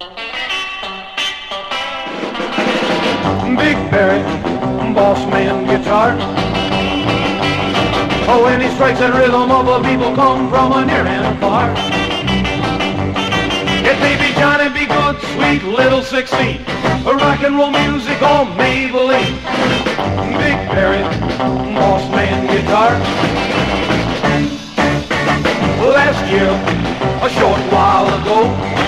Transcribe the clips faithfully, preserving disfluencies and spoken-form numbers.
Big Barry, boss man guitar. Oh, when he strikes that rhythm, all the people come from a near and far. It may be Johnny B. Good, sweet little sixteen, a rock and roll music on Maybelline. Big Barry, boss man guitar. Last year, a short while ago,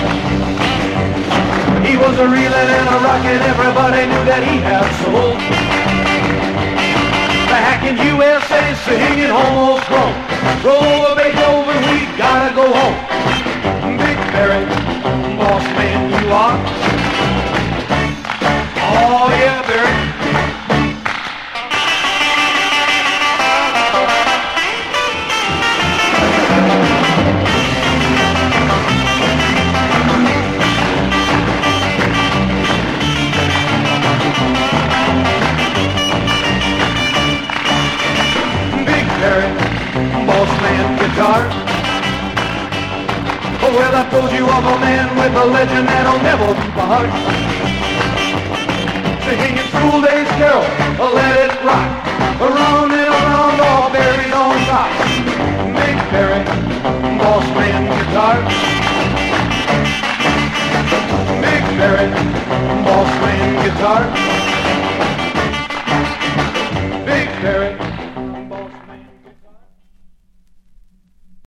he was a reeling and a rockin', everybody knew that he had soul. Back in U S A, singing almost grown. Roll over Beethoven, we gotta go home. Big Barry, boss man you are. Oh yeah, Barry. Boss man guitar. Oh, well, I told you of a man with a legend that'll never be barred. Singing school days carol, oh, let it rock. Around and around, all buried on top. Big Barry, boss man guitar. Big Barry, boss man guitar.